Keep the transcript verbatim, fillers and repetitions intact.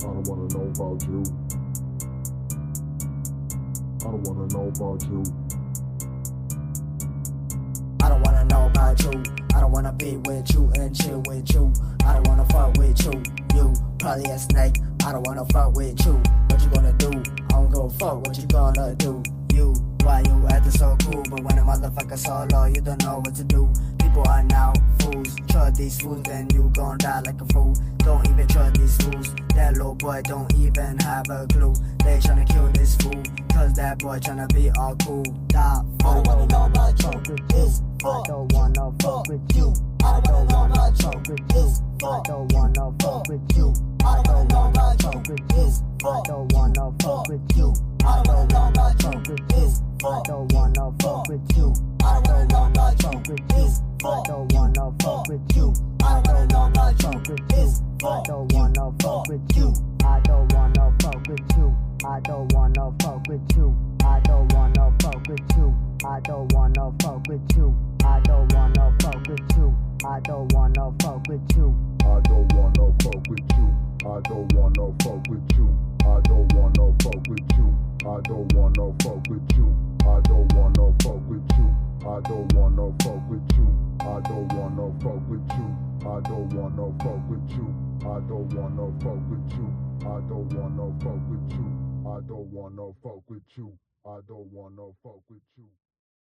I don't wanna know about you. I don't wanna know about you. I don't wanna know about you. I don't wanna be with you and chill with you. I don't wanna fuck with you. You probably a snake. I don't wanna fuck with you. What you gonna do? I don't go fuck. What you gonna do? You, why you acting so cool? But when a motherfucker solo, you don't know what to do. People are now fools. Trust these fools, then you gon' die like a fool. Don't even trust these fools. That little boy don't even have a clue. They tryna kill this fool, cause that boy tryna be all cool. Die fool. I don't wanna know about you. It's I don't wanna fuck with you. I don't wanna know about you. Fuck with you. I don't wanna fuck with you. I don't wanna know about you. Fuck with you. I don't wanna fuck with you. I don't wanna know about you. Fuck with you. I don't wanna fuck with you. I don't wanna know about you. Fuck with you. I don't wanna fuck with you. I don't wanna know about you. Fuck with you. I don't wanna fuck with you. I don't wanna fuck with you. I don't wanna fuck with you. I don't wanna fuck with you. I don't wanna fuck with you. I don't wanna fuck with you. I don't wanna fuck with you. I don't wanna fuck with you. I don't wanna fuck with you. I don't wanna fuck with you. I don't wanna fuck with you. I don't wanna fuck with you. I don't wanna fuck with you. I don't wanna fuck with you. I don't wanna fuck with you. I don't wanna fuck with you. I don't wanna fuck with you. I don't wanna fuck with you. I don't wanna fuck with you.